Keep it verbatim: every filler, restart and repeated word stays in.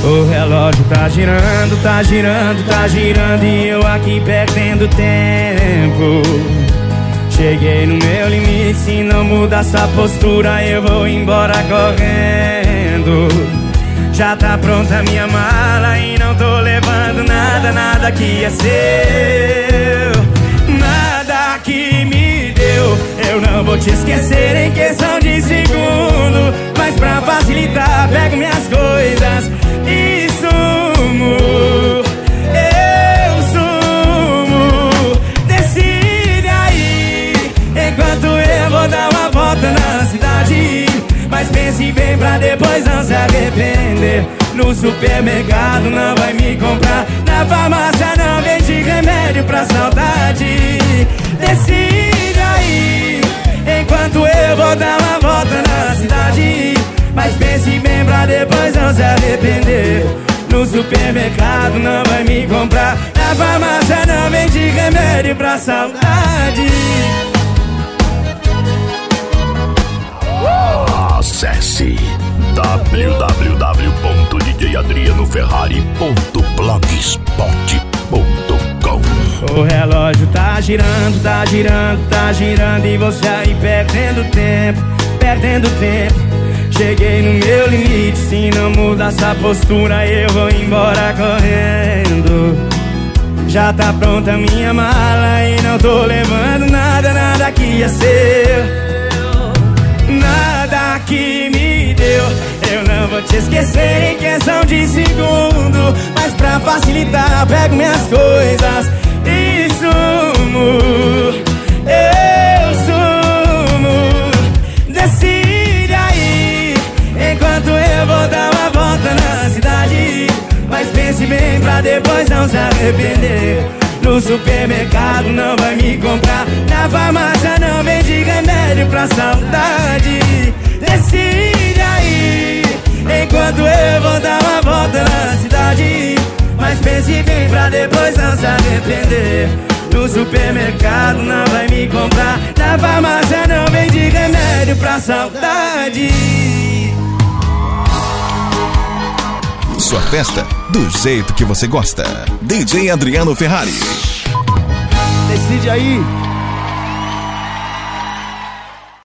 O relógio tá girando, tá girando, tá girando e eu aqui perdendo tempo. Cheguei no meu limite, se não mudar essa postura eu vou embora correndo. Já tá pronta a minha mala e não tô levando nada, nada que é seu. Nada que me deu, eu não vou te esquecer em questão de segundo. Mas pra facilitar, pego minhas coisas e sumo. Eu sumo. Decide aí, enquanto eu vou dar uma volta na cidade. Mas pense bem pra depois não se arrepender. No supermercado não vai me comprar, na farmácia não vende remédio pra saudade. Decide aí, enquanto eu vou dar uma volta na cidade. Mas pense bem pra depois não se arrepender. No supermercado não vai me comprar, na farmácia não vende remédio pra saudade. Acesse w w w ponto d j adriano ferrari ponto blogspot ponto com. O relógio tá girando, tá girando, tá girando e você aí perdendo tempo, perdendo tempo. Cheguei no meu limite, se não mudar essa postura eu vou embora correndo. Já tá pronta a minha mala e não tô levando nada, nada que é seu. Nada que me deu, eu não vou te esquecer em questão de segundo. Mas pra facilitar, pego minhas coisas e sumo. Eu sumo. Decide aí, enquanto eu vou dar uma volta na cidade. Mas pense bem pra depois não se arrepender. No supermercado não vai me comprar, na farmácia não vende remédio pra saudade. Decide aí, enquanto eu vou dar uma volta na cidade. Mas pense bem pra depois não se arrepender. No supermercado não vai me comprar, na farmácia não vende remédio pra saudade. Sua festa do jeito que você gosta. D J Adriano Ferrari. Decide aí.